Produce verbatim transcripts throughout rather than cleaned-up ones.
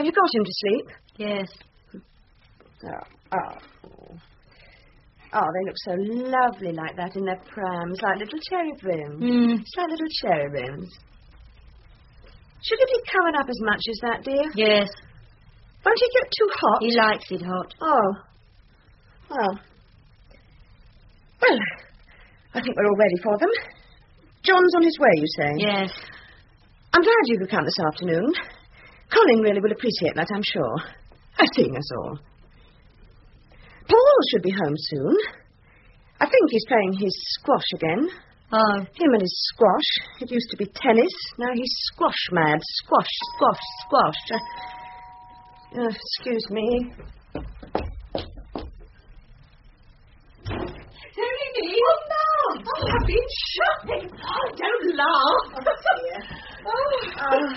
Have you got him to sleep? Yes. Oh, oh. Oh, they look so lovely like that in their prams, like little cherubims. Mm. It's like little cherubims. Should he be covered up as much as that, dear? Yes. Won't he get too hot? He likes it hot. Oh. Well. Well, I think we're all ready for them. John's on his way, you say? Yes. I'm glad you could come this afternoon. Colin really will appreciate that, I'm sure. As seeing us all. Paul should be home soon. I think he's playing his squash again. Oh. Him and his squash. It used to be tennis. Now he's squash mad. Squash, squash, squash. Uh, uh, excuse me. Oh, no! Oh, I've been shopping. Oh, don't laugh. Oh, uh,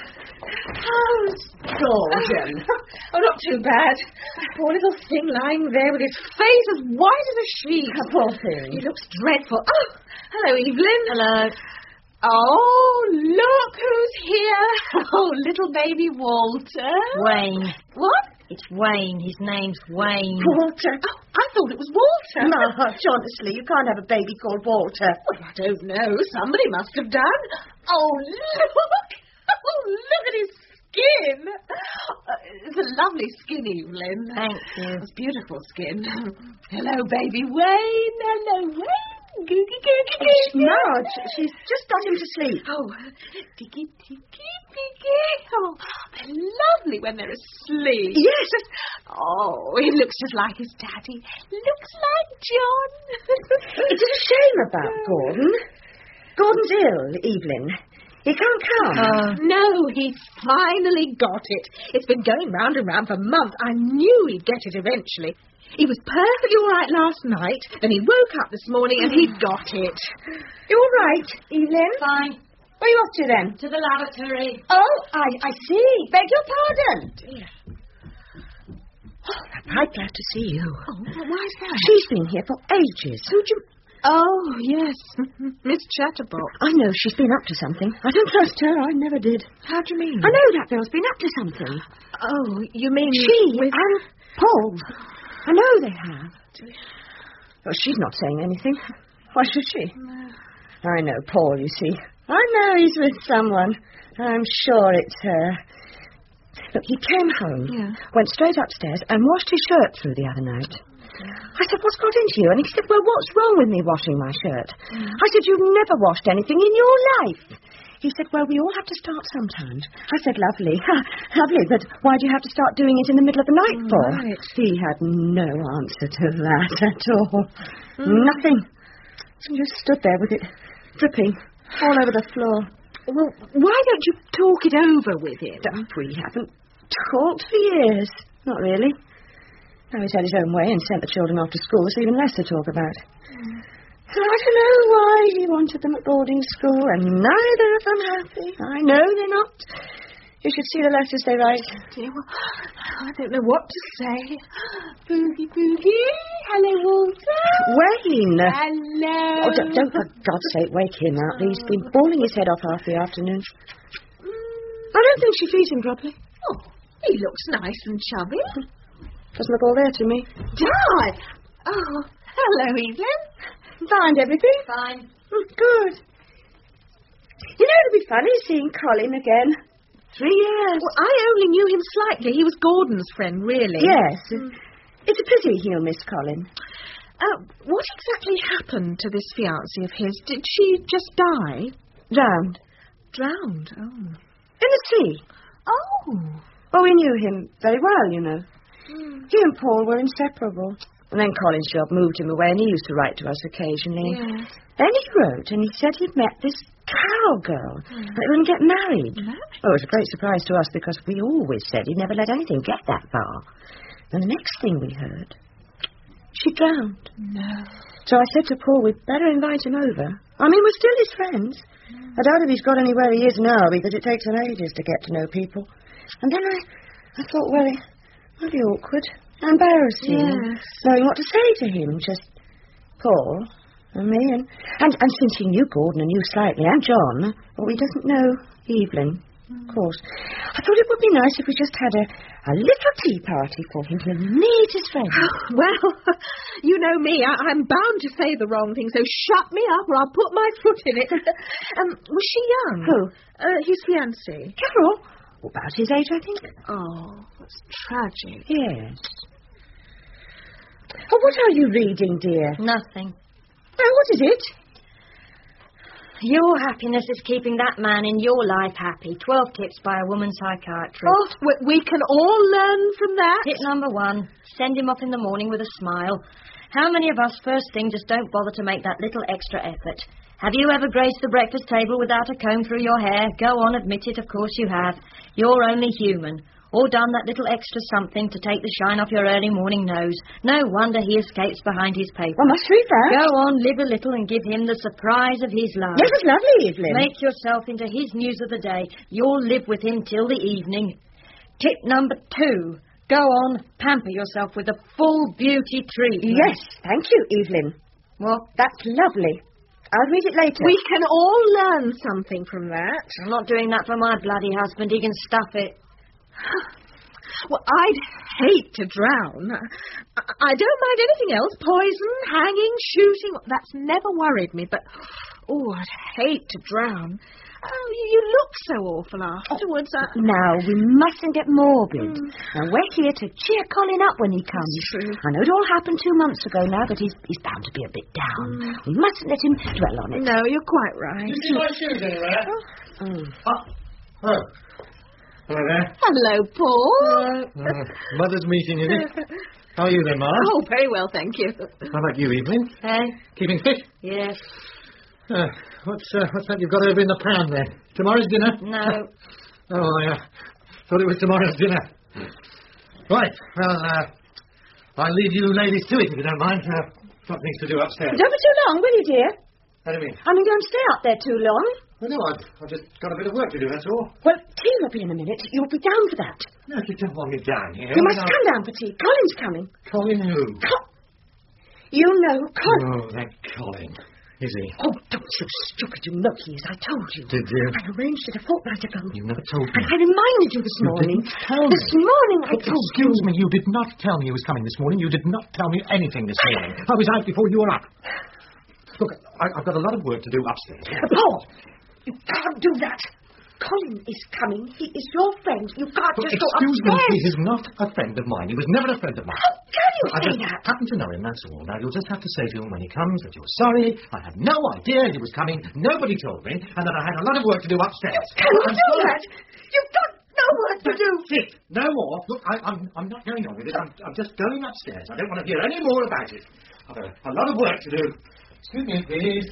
how's Gordon? Oh, not too bad. Poor little thing lying there with his face as white as a sheet. A poor thing. He looks dreadful. Oh, hello, Evelyn. Hello. Oh, look who's here. Oh, little baby Walter. Wayne. What? It's Wayne. His name's Wayne. Walter. Oh, I thought it was Walter. No, honestly, you can't have a baby called Walter. Well, I don't know. Somebody must have done. Oh, look. Oh, look at his skin. Uh, it's a lovely skin, Evelyn. Thank you. It's beautiful skin. Hello, baby Wayne. Hello, Wayne. Googie, googie, googie. No, she's just got him to sleep. Oh, diggy, diggy, diggy. Oh, they're lovely when they're asleep. Yes. Oh, he looks just like his daddy. Looks like John. It's a shame about Gordon. Gordon's ill, Evelyn. He can't come. Uh, No, he's finally got it. It's been going round and round for months. I knew he'd get it eventually. He was perfectly all right last night, then he woke up this morning and he'd got it. You all right, Evelyn? Fine. Where are you off to, then? To the lavatory. Oh, I, I see. Beg your pardon. Dear. Oh, I'm right glad to see you. Oh, why's that? She's been here for ages. Who'd you... Oh, yes. Miss Chatterbox. I know she's been up to something. I don't trust her. I never did. How do you mean? I know that girl's been up to something. Oh, you mean... She with... and Paul. I know they have. Well, she's not saying anything. Why should she? No. I know Paul, you see. I know he's with someone. I'm sure it's her. Look, he came home, Yeah. went straight upstairs and washed his shirt through the other night. I said, what's got into you? And he said, well, what's wrong with me washing my shirt? Mm. I said, you've never washed anything in your life. He said, well, we all have to start sometimes. I said, lovely. Lovely, but why do you have to start doing it in the middle of the night for? Right. He had no answer to that at all. Mm. Nothing. He just stood there with it dripping all over the floor. Well, why don't you talk it over with him? We haven't talked for years. Not really. Now he's had his own way and sent the children off to school. There's even less to talk about. Mm. I don't know why he wanted them at boarding school, and neither of them happy. I know they're not. You should see the letters they write. Dear, well, I don't know what to say. Boogie, boogie. Hello, Walter. Wayne. Hello. Oh, don't, don't, for God's sake, wake him up. He's been bawling his head off half the afternoon. I don't think she feeds him properly. Oh, he looks nice and chubby. Doesn't look all there to me. Dad. Oh, hello, Evelyn. Find everything? Fine. Oh, good. You know, it'll be funny seeing Colin again. Three years. Well, I only knew him slightly. He was Gordon's friend, really. Yes. Mm. It's a pity he'll miss Colin. Uh, what exactly happened to this fiancée of his? Did she just die? Drowned. Drowned? Oh. In the sea. Oh. Well, we knew him very well, you know. Mm. He and Paul were inseparable. And then Colin's job moved him away, and he used to write to us occasionally. Yes. Then he wrote, and he said he'd met this Carol girl. Mm. And they were going to get married. Married? Oh, it was a great surprise to us, because we always said he'd never let anything get that far. And the next thing we heard, she drowned. No. So I said to Paul, we'd better invite him over. I mean, we're still his friends. Mm. I doubt if he's got anywhere he is now, because it takes him ages to get to know people. And then I, I thought, well, it might be awkward. Embarrassing. Yes. Knowing what to say to him. Just Paul and me. And, and, and since he knew Gordon and you slightly, and John, well, he doesn't know Evelyn. of course. I thought it would be nice if we just had a, a little tea party for him to meet his friends. Well, you know me. I, I'm bound to say the wrong thing, so shut me up or I'll put my foot in it. um, was she young? Who? Uh, his fiancée. Carol? About his age, I think. Oh, that's tragic. Yes. Oh, what are you reading, dear? Nothing. Oh, what is it? Your happiness is keeping that man in your life happy. Twelve tips by a woman psychiatrist. Oh, we, we can all learn from that. Tip number one, send him off in the morning with a smile. How many of us first thing just don't bother to make that little extra effort? Have you ever graced the breakfast table without a comb through your hair? Go on, admit it, of course you have. You're only human. Or done that little extra something to take the shine off your early morning nose. No wonder he escapes behind his paper. Well, must read that. Go on, live a little and give him the surprise of his love. Yes, it's lovely, Evelyn. Make yourself into his news of the day. You'll live with him till the evening. Tip number two. Go on, pamper yourself with a full beauty treatment. Yes, thank you, Evelyn. What? That's lovely. I'll read it later. We can all learn something from that. I'm not doing that for my bloody husband. He can stuff it. Well, I'd hate to drown. I, I don't mind anything else. Poison, hanging, shooting. That's never worried me, but, oh, I'd hate to drown. Oh, you, you look so awful afterwards. I... Now, we mustn't get morbid. Mm. Now, we're here to cheer Colin up when he comes. That's true. I know it all happened two months ago now, but he's, he's bound to be a bit down. Mm. We mustn't let him dwell on it. No, you're quite right. Did you see my shoes anywhere? Mm. Oh. oh. Hello there. Hello, Paul. Uh, mother's meeting, is it? How are you then, Ma? Oh, very well, thank you. How about you, Evelyn? Hey? Keeping fit? Yes. Uh, what's uh, what's that you've got over in the pan there? Tomorrow's dinner? No. Oh, I uh, thought it was tomorrow's dinner. Right, well, uh, I'll leave you ladies to it if you don't mind. Uh, got things to do upstairs. Don't be too long, will you, dear? What do you mean? I mean, don't stay up there too long. Well, no, I've, I've just got a bit of work to do, that's all. Well, tea will be in a minute. You'll be down for that. No, you don't want me down here. You must I'll- come down for tea. Colin's coming. Colin who? Co- you know Colin. Oh, that Colin. Is he? Oh, don't be so stupid. You know he is. I told you. Did you? I arranged it a fortnight ago. You never told me. And I reminded you this You morning. didn't tell This me. morning I told Excuse you. me, you did not tell me he was coming this morning. You did not tell me anything this morning. I was out before you were up. Look, I, I've got a lot of work to do upstairs. Paul, you can't do that. Colin is coming. He is your friend. You can't Look, just go excuse me, upstairs. he is not a friend of mine. He was never a friend of mine. How can you I say just that? happen to know him, that's all. Now, you'll just have to say to him when he comes that you're sorry, I had no idea he was coming, nobody told me, and that I had a lot of work to do upstairs. Can you I'm do sorry. that? You've got no work to do. That's it. No more. Look, I, I'm, I'm not going on with it. I'm, I'm just going upstairs. I don't want to hear any more about it. I've got a, a lot of work to do. Excuse me, please.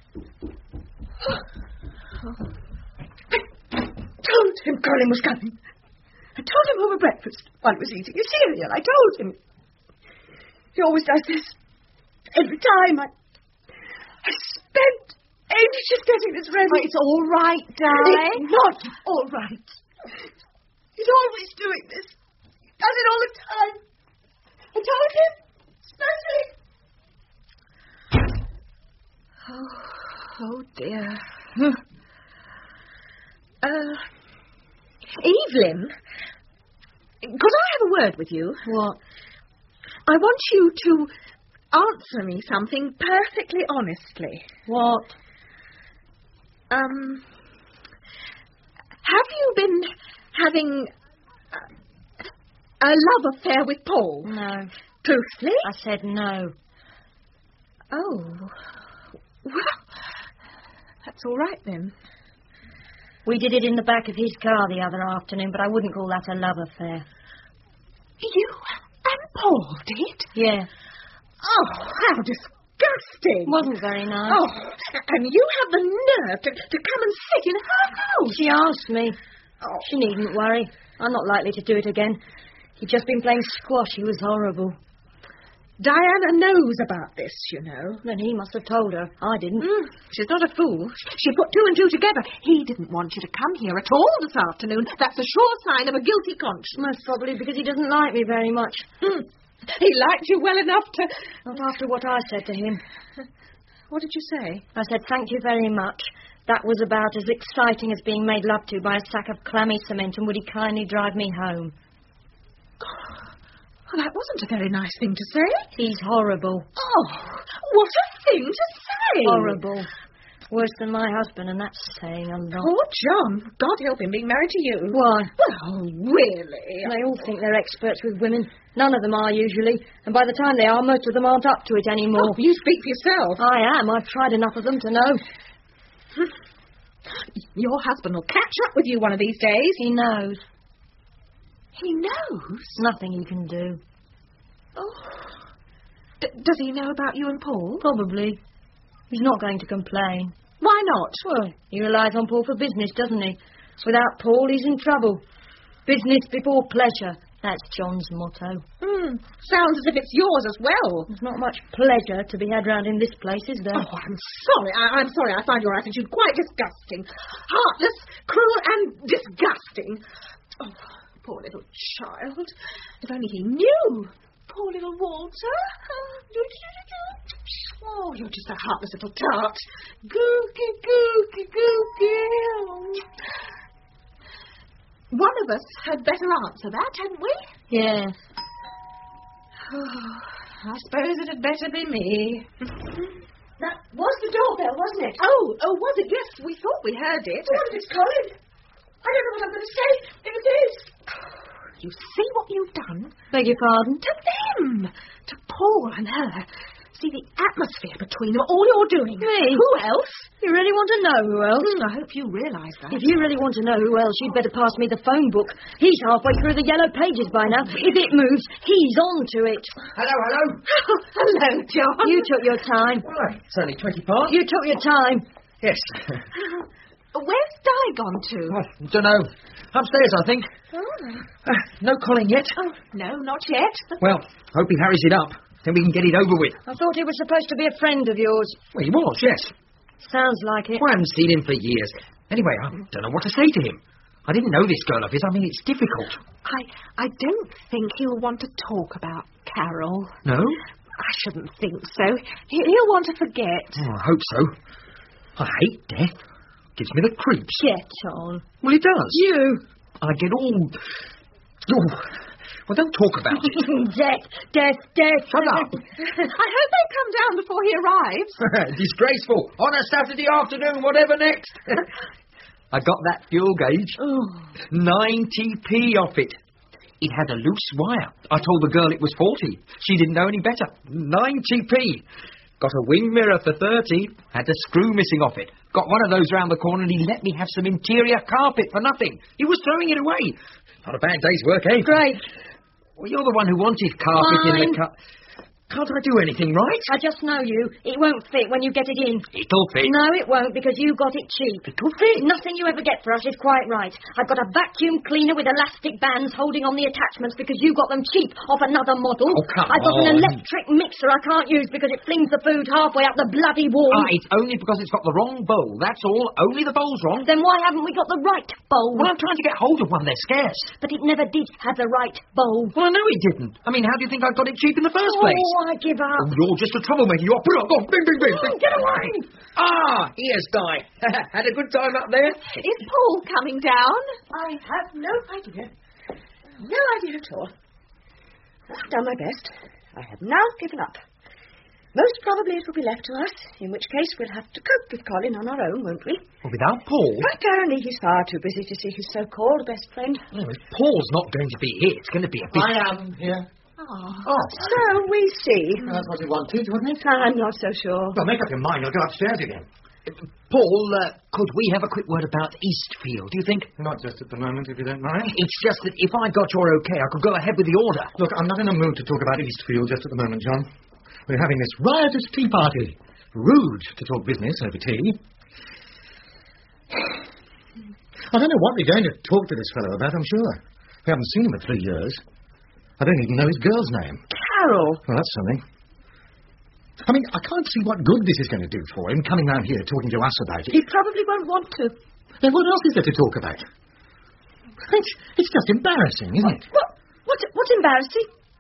I told him Colin was coming. I told him over breakfast while he was eating his cereal. I told him. He always does this. Every time I... I spent ages getting this ready. Oh, it's all right, darling. It's not all right. He's always doing this. He does it all the time. I told him, especially. Oh, oh dear. uh, Evelyn, could I have a word with you? What? I want you to answer me something perfectly honestly. What? Um, have you been having a, a love affair with Paul? No. Truthfully? I said no. Oh. Well, that's all right then. We did it in the back of his car the other afternoon, but I wouldn't call that a love affair. You and Paul did? Yeah. Oh, how disgusting. Wasn't very nice. Oh, and you have the nerve to, to come and sit in her house. She asked me. Oh. She needn't worry. I'm not likely to do it again. He'd just been playing squash. He was horrible. Diana knows about this, you know. Then he must have told her. I didn't. Mm, she's not a fool. She put two and two together. He didn't want you to come here at all this afternoon. That's a sure sign of a guilty conscience. Most probably because he doesn't like me very much. Mm. He liked you well enough to... Not after what I said to him. What did you say? I said, thank you very much, That was about as exciting as being made love to by a sack of clammy cement, and would he kindly drive me home? Well, that wasn't a very nice thing to say. He's horrible. Oh, what a thing to say! Horrible. Worse than my husband, and that's saying a lot. Poor John. God help him being married to you. Why? Well, really? They all think they're experts with women. None of them are, usually. And by the time they are, most of them aren't up to it anymore. Oh, you speak for yourself. I am. I've tried enough of them to know. Your husband will catch up with you one of these days. He knows. He knows? Nothing he can do. Oh. D- does he know about you and Paul? Probably. He's not going to complain. Why not? Well, he relies on Paul for business, doesn't he? Without Paul, he's in trouble. Business before pleasure. That's John's motto. Hmm. Sounds as if it's yours as well. There's not much pleasure to be had round in this place, is there? Oh, I'm sorry. I- I'm sorry. I find your attitude quite disgusting. Heartless, cruel, and disgusting. Oh, poor little child. If only he knew. Poor little Walter. Oh, you're just a heartless little tart. Gooky, gooky, gooky. One of us had better answer that, hadn't we? Yes. Oh, I suppose it had better be me. That was the doorbell, wasn't it? Oh, oh, was it? Yes, we thought we heard it. What if it's Colin? I don't know what I'm going to say if it is. You see what you've done? Beg your pardon? To them. To Paul and her. See the atmosphere between them, all you're doing. Me? Who else? You really want to know who else? Mm, I hope you realise that. If you really want to know who else, you'd better pass me the phone book. He's halfway through the yellow pages by now. If it moves, he's on to it. Hello, hello. Hello, John. You took your time. Right, it's only twenty past. You took your time. Yes. Where's Di gone to? Oh, don't know. Upstairs, I think. Oh. Uh, no Colin yet. Oh, no, not yet. Well, hope he hurries it up. Then we can get it over with. I thought he was supposed to be a friend of yours. Well, he was, yes. Sounds like it. Well, I haven't seen him for years. Anyway, I don't know what to say to him. I didn't know this girl of his. I mean, it's difficult. I, I don't think he'll want to talk about Carol. No? I shouldn't think so. He, he'll want to forget. Oh, I hope so. I hate death. Gives me the creeps. Get on. Well, it does. You. I get all... Oh. Well, don't talk about it. Death, death, death. Shut up. I hope they come down before he arrives. Disgraceful. On a Saturday afternoon, whatever next. I got that fuel gauge. Oh. ninety p off it. It had a loose wire. I told the girl it was forty. She didn't know any better. ninety p. Got a wing mirror for thirty. Had a screw missing off it. Got one of those round the corner and he let me have some interior carpet for nothing. He was throwing it away. Not a bad day's work, eh? Great. Well, you're the one who wanted carpet Fine. in the car. Can't I do anything right? I just know you. It won't fit when you get it in. It'll fit. No, it won't, because you got it cheap. It'll fit. Nothing you ever get for us is quite right. I've got a vacuum cleaner with elastic bands holding on the attachments because you got them cheap off another model. Oh, come I've got on. an electric mixer I can't use because it flings the food halfway up the bloody wall. Ah, it's only because it's got the wrong bowl. That's all. Only the bowl's wrong. Then why haven't we got the right bowl? Well, I'm trying to get hold of one. They're scarce. But it never did have the right bowl. Well, I know it didn't. I mean, how do you think I got it cheap in the first place? Oh, I give up. Oh, you're just a troublemaker. You are. Put it on. Go on. Bing, bing, bing. bing. Get away! Ah, here's Di. Had a good time up there? Is Paul coming down? I have no idea. No idea at all. I've done my best. I have now given up. Most probably it will be left to us, in which case we'll have to cope with Colin on our own, won't we? Well, without Paul? Apparently he's far too busy to see his so-called best friend. Well, if Paul's not going to be here, it's going to be a big... I am here. Oh. Oh, So we see. That's what you wanted, wasn't it? I'm not so sure. Well, make up your mind. I'll go upstairs again. Paul, uh, could we have a quick word about Eastfield, do you think? Not just at the moment, if you don't mind. It's just that if I got your okay, I could go ahead with the order. Look, I'm not in a mood to talk about Eastfield just at the moment, John. We're having this riotous tea party. Rude to talk business over tea. I don't know what we're going to talk to this fellow about, I'm sure. We haven't seen him for three years. I don't even know his girl's name. Carol. Well, that's something. I mean, I can't see what good this is going to do for him, coming round here talking to us about it. He probably won't want to. Then what else is there to talk about? It's, it's just embarrassing, isn't it? What? What? What's embarrassing?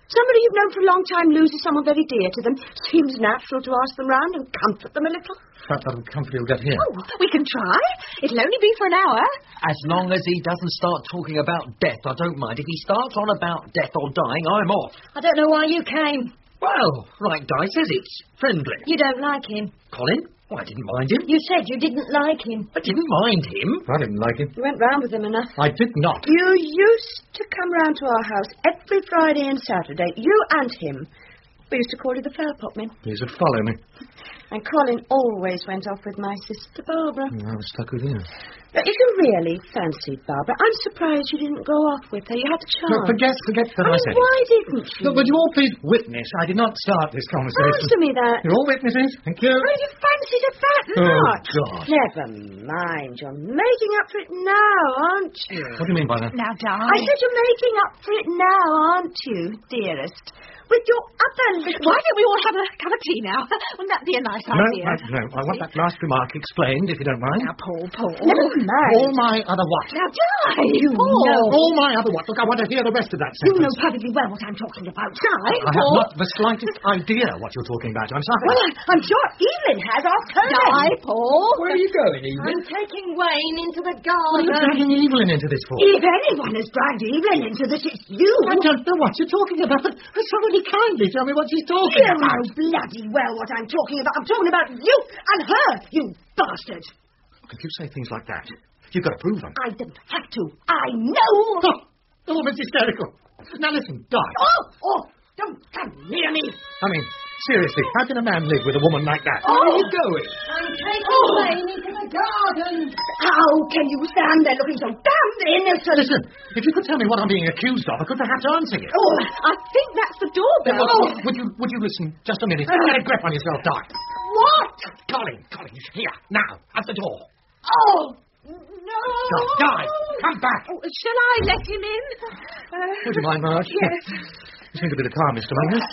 Somebody you've known for a long time loses someone very dear to them. Seems natural to ask them round and comfort them a little. That little comfort you'll get here. Oh, we can try. It'll only be for an hour. As long as he doesn't start talking about death, I don't mind. If he starts on about death or dying, I'm off. I don't know why you came. Well, like Di says, it's friendly. You don't like him. Colin? Well, I didn't mind him. You said you didn't like him. I didn't mind him. I didn't like him. You went round with them enough. I did not. You used to come round to our house every Friday and Saturday, you and him. We used to call you the Fairpotman. He used to follow me. And Colin always went off with my sister Barbara. I was stuck with you. But if you really fancied Barbara, I'm surprised you didn't go off with her. You had the chance. No, forget, forget that Oh, I said it. why didn't you? Look, would you all please witness? I did not start this conversation. Answer me that. You're all witnesses. Thank you. Oh, you fancied her that Oh, much. God. Never mind. You're making up for it now, aren't you? What do you mean by that? Now, I darling. said you're making up for it now, aren't you, dearest? With your upper lip. Why don't we all have a cup of tea now? Wouldn't that be a nice No, idea? no, no. I want that last remark explained, if you don't mind. Now, Paul, Paul. Never mind. All my other what? Now, Di, You Paul. know. All my other what? Look, I want to hear the rest of that You know sentence. perfectly well what I'm talking about. Di, I have Paul. not the slightest idea what you're talking about. I'm sorry. Well, I- I'm sure Evelyn has. I'll tell her. Di, Paul. Where are you going, I'm Evelyn? taking Wayne into the What are you garden. dragging Evelyn into this for? If anyone has dragged Evelyn into this, it's you. I don't know what you're talking about. Somebody kindly tell me what she's talking You about. know bloody well what I'm talking about. I'm talking about you and her, you bastard. Look, if you say things like that, you've got to prove them. I don't have to. I know. Oh, the woman's hysterical. Now listen, Di. Oh, oh, don't come near me. I mean, seriously, how can a man live with a woman like that? Oh. Where are you going? I'm taking Oh. Wayne into the garden. How can you stand there looking so damned innocent? Listen, if you could tell me what I'm being accused of, I could perhaps answer you. Oh, I think that's the doorbell. Oh, would you would you listen just a minute? Get a grip on yourself, Di. what? Colin, Colin, here, now, at the door. Oh, no. Di, Di, come back. Oh, shall I let him in? Uh, Would you mind, Marge? Yes. You seem to be the calmest among us.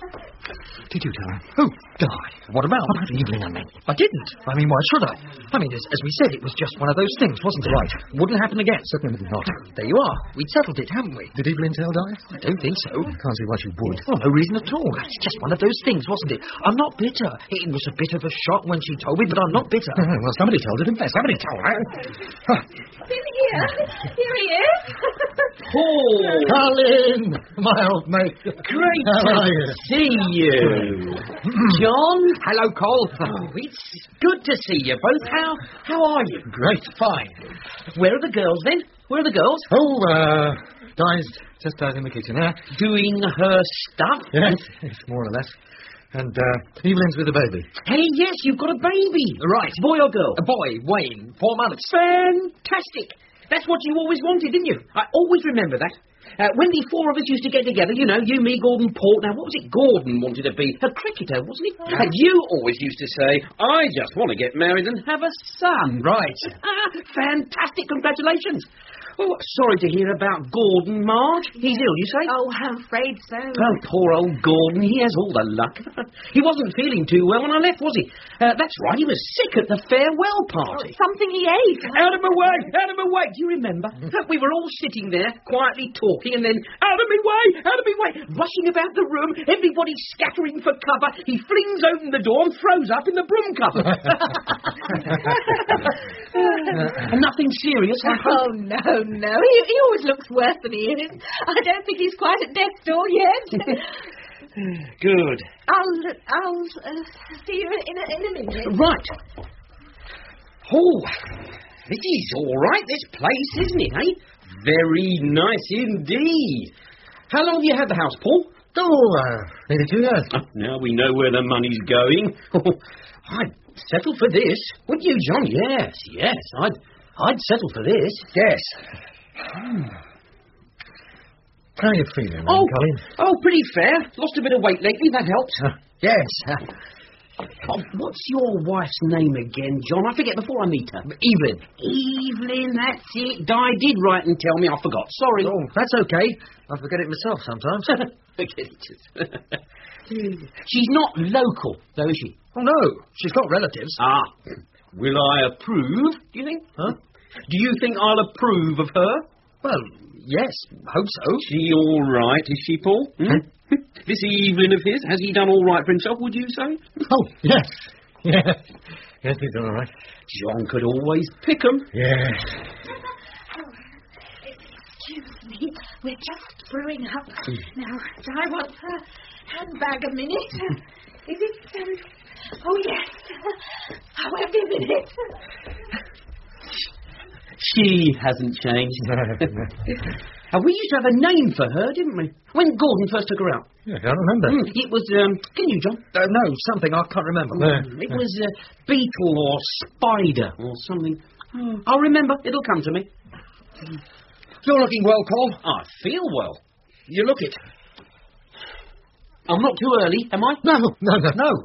Did you tell her? Who? Di. What about? What about Evelyn and me? I didn't. I mean, why should I? I mean, as, as we said, it was just one of those things, wasn't it? Right. Wouldn't happen again. Certainly not. There you are. We'd settled it, haven't we? Did Evelyn tell Di? I don't think so. Can't see why she would. Well, no reason at all. It's just one of those things, wasn't it? I'm not bitter. It was a bit of a shock when she told me, but I'm not bitter. Well, somebody told her, didn't they? Somebody told her. Huh. in here. Here he is. Paul! Colin, my old mate. Great How are to you? see you. John? Hello, Cole. Oh, it's good to see you both. How how are you? Great. Fine. Where are the girls, then? Where are the girls? Oh, uh, Di's just out in the kitchen there. Doing her stuff? Yes, yes, more or less. And uh, Evelyn's with the baby. Hey, yes, you've got a baby. Right. Boy or girl? A boy, Wayne, four months. Fantastic. That's what you always wanted, didn't you? I always remember that. Uh, when the four of us used to get together, you know, you, me, Gordon, Paul. Now, what was it Gordon wanted to be? A cricketer, wasn't he? And you always used to say, I just want to get married and have a son. Right. Ah, fantastic. Congratulations. Oh, sorry to hear about Gordon, Marge. He's ill, you say? Oh, I'm afraid so. Oh, poor old Gordon. He has all the luck. He wasn't feeling too well when I left, was he? Uh, that's right. He was sick at the farewell party. Something he ate. Out of my way! Out of my way! Do you remember? We were all sitting there, quietly talking, and then, out of my way! Out of my way! Rushing about the room, everybody scattering for cover. He flings open the door and throws up in the broom cupboard. uh, nothing serious happened. Oh, no, no. He, he always looks worse than he is. I don't think he's quite at death's door yet. Good. I'll, I'll uh, see you in a, in a minute. Right. Oh, it is all right, this place, isn't it, eh? Very nice indeed. How long have you had the house, Paul? Oh, uh, nearly two years. Oh, now we know where the money's going. I'd settle for this. Wouldn't you, John? Yes, yes. I'd I'd settle for this. Yes. How are you feeling, then, Oh, Colin? oh, pretty fair. Lost a bit of weight lately. That helps. Huh. Yes. Oh, what's your wife's name again, John? I forget before I meet her. Evelyn. Evelyn, that's it. Di did write and tell me. I forgot. Sorry. Oh, that's okay. I forget it myself sometimes. Forget it. She's not local, though, is she? Oh, no. She's got relatives. Ah. Will I approve, do you think? Huh? Do you think I'll approve of her? Well, yes, hope so. She all right, is she, Paul? Hmm? This Evelyn of his, has he done all right for himself, would you say? Oh, yes. Yes. Yes, he's all right. John could always pick 'em. Yes. Excuse me, we're just brewing up. Now, do I want her handbag a minute? Is it, um... Oh, yes. I won't be a minute. She hasn't changed. And we used to have a name for her, didn't we? When Gordon first took her out. Yeah, I can't remember. Mm, it was, um... Can you, John? Uh, no, something I can't remember. Mm, it was uh, Beetle or Spider or something. Mm, I'll remember. It'll come to me. You're looking well, Paul. I feel well. You look it. I'm not too early, am I? No, no, no. No.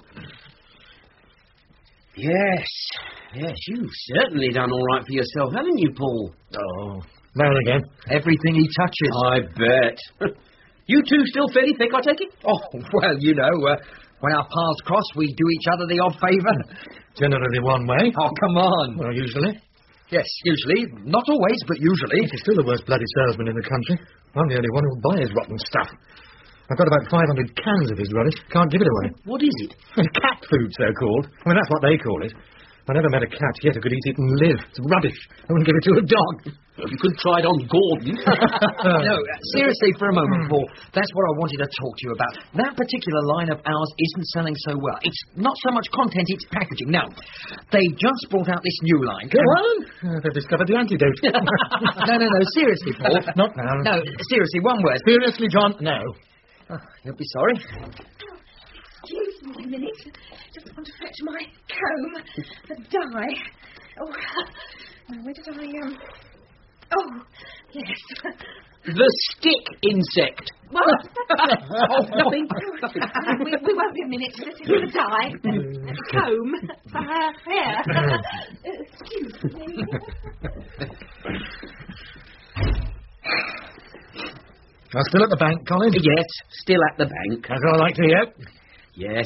Yes. Yes, you've certainly done all right for yourself, haven't you, Paul? Oh, now and again. Everything he touches. I bet. You two still fairly thick, I take it? Oh, well, you know, uh, when our paths cross, we do each other the odd favour. Generally one way. Oh, come on. Well, usually. Yes, usually. Not always, but usually. He's still the worst bloody salesman in the country. I'm the only one who'll buy his rotten stuff. I've got about five hundred cans of his rubbish. Can't give it away. What is it? Cat food, so-called. I mean, that's what they call it. I never met a cat yet who could eat it and live. It's rubbish. I wouldn't give it to a dog. You could try it on Gordon. No, uh, seriously, for a moment, Paul. That's what I wanted to talk to you about. That particular line of ours isn't selling so well. It's not so much content, it's packaging. Now, they just brought out this new line. Go on. Uh, they've discovered the antidote. no, no, no, seriously, Paul. Not now. No, seriously, one word. Seriously, John, no. Oh, you'll be sorry. Excuse me a minute. Just want to fetch my comb, the dye. Oh, now where did I, um... Oh, yes. The stick insect. What? Oh, nothing. we, we won't be a minute. This is the dye. And a comb for her hair. Excuse me. I'm still at the bank, Colin? Yes, still at the bank. That's all I like to hear. Yes.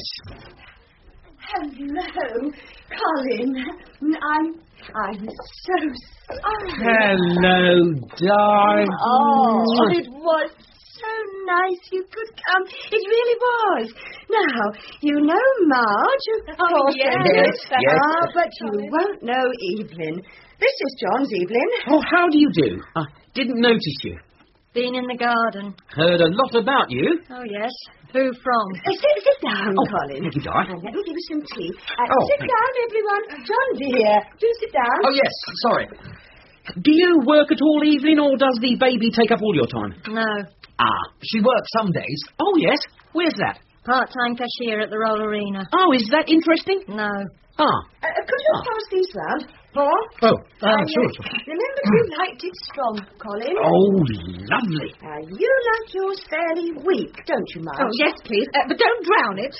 Hello, Colin. I'm, I'm so sorry. Hello, darling. Oh, it was so nice you could come. It really was. Now, you know Marge, of Oh, course. yes. Yes, yes. Ah, but you won't know Evelyn. This is John's Evelyn. Oh, how do you do? I didn't notice you. Been in the garden. Heard a lot about you. Oh, yes. Who from? Uh, sit, sit down, Colin. Thank you, Di. Uh, let me give you some tea. Uh, Oh, sit thank down, everyone. John, dear. Do sit down. Oh, yes, sorry. Do you work at all, Evelyn, or does the baby take up all your time? No. Ah. She works some days. Oh, yes. Where's that? Part-time cashier at the Roll Arena. Oh, is that interesting? No. Ah. Uh, could you pass these round? Paul? Oh, Uh, uh, sure. yes. Remember, you liked it strong, Colin. Oh, lovely. Uh, you like yours fairly weak, don't you, Marge? Oh, yes, please. Uh, but don't drown it.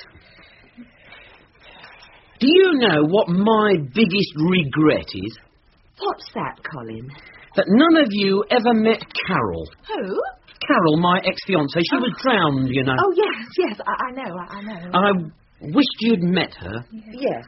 Do you know what my biggest regret is? What's that, Colin? That none of you ever met Carol. Who? Carol, my ex-fiancée. She was drowned, you know. Oh, yes, yes. I, I know, I, I know. I wished you'd met her. Yes.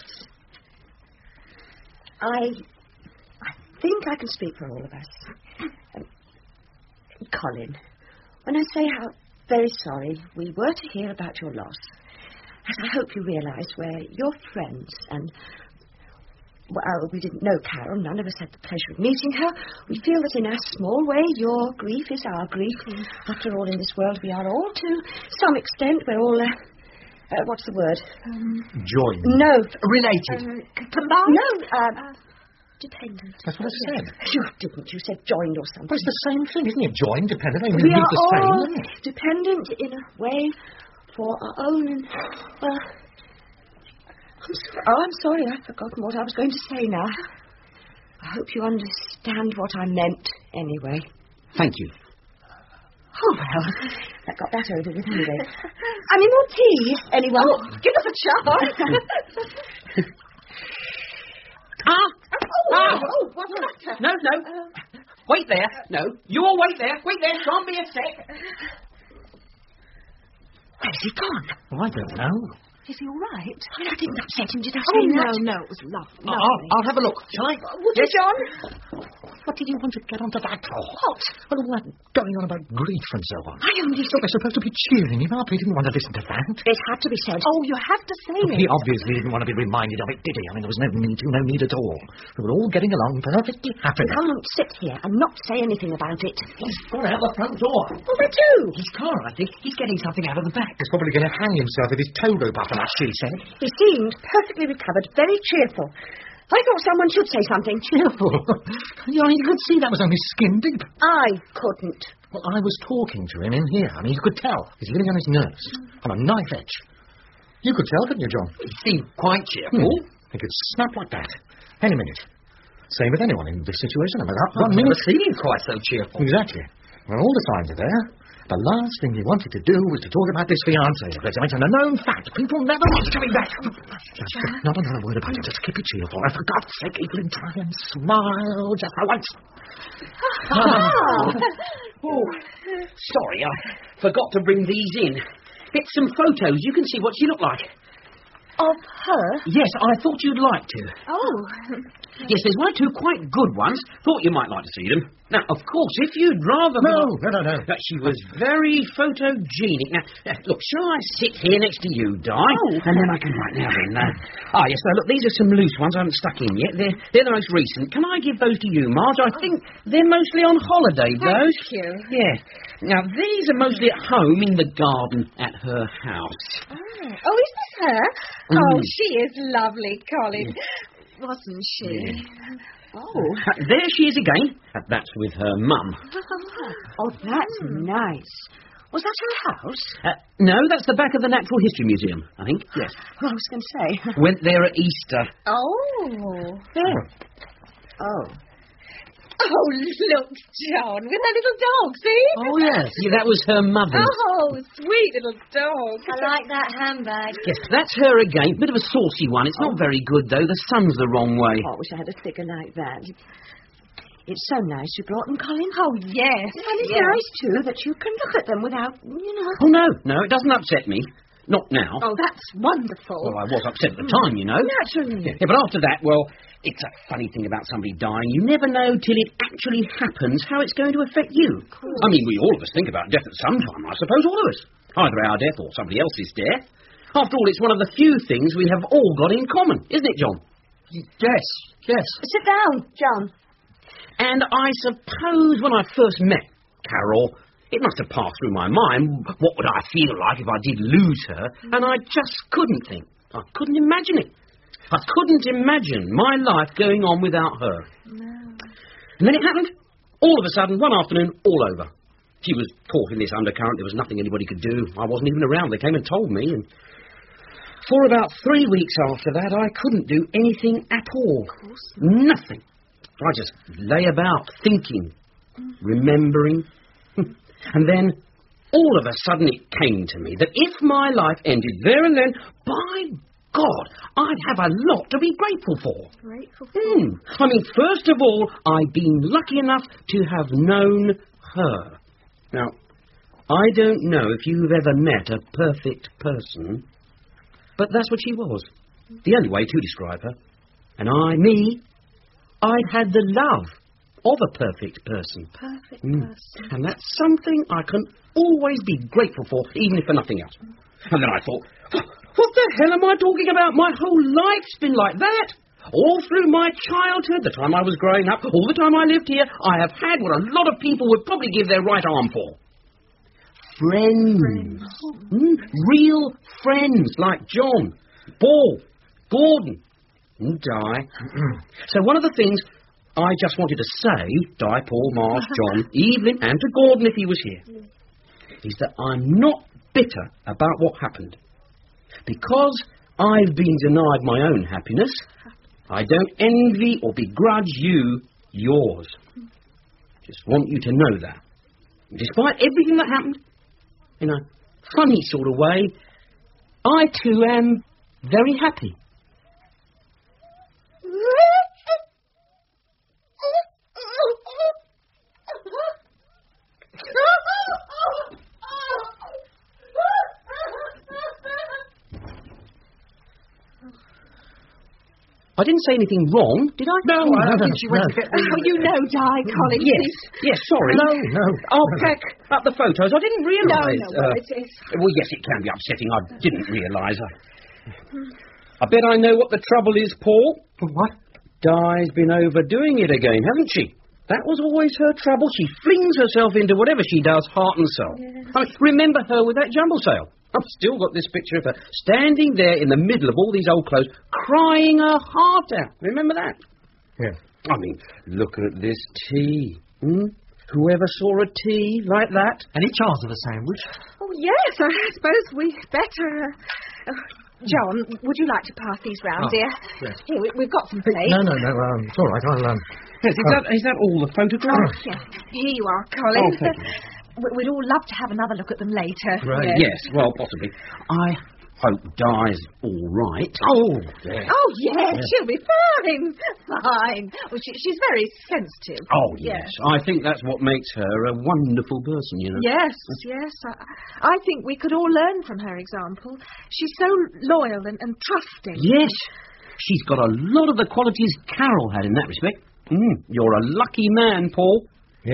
I... I think I can speak for all of us. Um, Colin, when I say how very sorry we were to hear about your loss, as I hope you realise we're your friends and... Well, we didn't know Carol. None of us had the pleasure of meeting her. We feel that in a small way your grief is our grief. After all, in this world we are all, to some extent, we're all, uh, uh, what's the word? Um, Joined. no. Related. Um, combined? No, um, dependent. That's what I said. You didn't. You said joined or something. Well, it's the same thing, isn't it? Joined, dependent. I mean, we it means are the same, all isn't it? dependent in a way for our own. And, well, I'm sorry. Oh, I'm sorry. I've forgotten what I was going to say now. I hope you understand what I meant anyway. Thank you. Oh, well, I got that over with anyway. Any more tea? Anyone? Oh, give us a chance. Ah! Oh, Ah! oh, what's the matter? No, no. Wait there. No. You all wait there. Wait there. Can't be a sec. Where's he gone? Oh, I don't know. Is he all right? I didn't upset him, did I Oh, say no, that? no, it was lovely. I'll, I'll, I'll have a look, shall I? Would you, John? What did you want to get onto that for? What? Well, all that going on about grief and so on. I only Look, they're supposed to be cheering him up. He didn't want to listen to that. It had to be said. Oh, you have to say He it. obviously didn't want to be reminded of it, did he? I mean, there was no need to, no need at all. We were all getting along perfectly happily. You can't sit here and not say anything about it. He's gone out the front door. Oh, they do. His car, I think. He's getting something out of the back. He's probably going to hang himself with his tow rope up, and she said. He seemed perfectly recovered, very cheerful. I thought someone should say something. Cheerful. You know, you could see that was only skin deep. I couldn't. Well, I was talking to him in here. I mean, you could tell. He's living on his nerves. On a knife edge. You could tell, couldn't you, John? He seemed quite cheerful. Hmm. He could snap like that. Any minute. Same with anyone in this situation. And without I've one never minute... seen him quite so cheerful. Exactly. When all the signs are there, the last thing he wanted to do was to talk about this fiancé of his. It's a known fact. People never want to be back. Just not another word about it. Just keep it cheerful. And for God's sake, Evelyn, try and smile just for once. Oh, sorry, I forgot to bring these in. It's some photos. You can see what she looked like. Of her? Yes, I thought you'd like to. Oh. Yes, there's one or two quite good ones. Thought you might like to see them. Now, of course, if you'd rather... No, no, no, no. That she was very photogenic. Now, uh, look, shall I sit here next to you, Di? Oh. And then I can write now then. Uh, ah, yes, now, look, these are some loose ones I haven't stuck in yet. They're, they're the most recent. Can I give those to you, Marge? I think they're mostly on holiday, those. Thank you. Yeah. Now, these are mostly at home in the garden at her house. Oh, oh is this her? Mm. Oh, she is lovely, Colin. Wasn't she? Yeah. Oh. Uh, there she is again. Uh, that's with her mum. Oh, that's nice. Was that her house? Uh, no, that's the back of the Natural History Museum, I think. Yes. Well, I was going to say. Went there at Easter. Oh. Oh. Oh. Oh, look, John, with her little dog, see? Oh, yes. Yeah, that was her mother's. Oh, sweet little dog. I like that handbag. Yes, that's her again. Bit of a saucy one. It's not very good, though. The sun's the wrong way. Oh, I wish I had a figure like that. It's so nice you brought them, Colin. Oh, yes. And it's yes. nice, too, that you can look at them without, you know... Oh, no, no, it doesn't upset me. Not now. Oh, that's wonderful. Well, I was upset at the time, you know. Naturally. Yeah, but after that, well, it's a funny thing about somebody dying. You never know till it actually happens how it's going to affect you. I mean, we all of us think about death at some time, I suppose, all of us. Either our death or somebody else's death. After all, it's one of the few things we have all got in common, isn't it, John? Yes, yes. Sit down, John. And I suppose when I first met Carol, it must have passed through my mind, what would I feel like if I did lose her? And I just couldn't think. I couldn't imagine it. I couldn't imagine my life going on without her. No. And then it happened. All of a sudden, one afternoon, all over. She was caught in this undercurrent. There was nothing anybody could do. I wasn't even around. They came and told me. And for about three weeks after that, I couldn't do anything at all. Nothing. I just lay about thinking, remembering. And then, all of a sudden, it came to me that if my life ended there and then, by God, I'd have a lot to be grateful for. Grateful for? Mm. I mean, first of all, I've been lucky enough to have known her. Now, I don't know if you've ever met a perfect person, but that's what she was. The only way to describe her. And I, me, I'd had the love of a perfect person. Perfect Mm. person. And that's something I can always be grateful for, even if for nothing else. And then I thought, what the hell am I talking about? My whole life's been like that. All through my childhood, the time I was growing up, all the time I lived here, I have had what a lot of people would probably give their right arm for. Friends. friends. Mm, real friends like John, Paul, Gordon, and Di. So one of the things I just wanted to say, Di, Paul, Marge, John, Evelyn, and to Gordon if he was here, is that I'm not bitter about what happened. Because I've been denied my own happiness, I don't envy or begrudge you yours. Just want you to know that. Despite everything that happened, in a funny sort of way, I too am very happy. I didn't say anything wrong, did I? No, I no, think she went no. to get the... Oh, you know Di, Colin. Yes, yes, sorry. No, no. I'll no. pack up the photos. I didn't No, realise... no, uh, well, it's, it's... well, yes, it can be upsetting. I didn't realise. I... I bet I know what the trouble is, Paul. What? Di's been overdoing it again, hasn't she? That was always her trouble. She flings herself into whatever she does, heart and soul. Yes. I mean, remember her with that jumble sale? I've still got this picture of her standing there in the middle of all these old clothes, crying her heart out. Remember that? Yes. I mean, look at this tea. Hmm? Whoever saw a tea like that? Any chance of a sandwich? Oh, yes, I suppose we better... Uh, John, would you like to pass these round, Oh, dear? yes. Here, we, we've got some plates. No, no, no. Um, it's all right. I'll, um... Yes, is, that, is that all the photographs? Yes. Here you are, Colin. Oh, thank you. We- We'd all love to have another look at them later. Right. Yes, well, possibly. I hope Di's all right. Oh, yes. Oh, yes, Yes. she'll be fine. Fine. Well, she, she's very sensitive. Oh, yes. I think that's what makes her a wonderful person, you know. Yes, yes. I, I think we could all learn from her example. She's so loyal and, and trusting. Yes. She's got a lot of the qualities Carol had in that respect. Mm, you're a lucky man, Paul. Yes.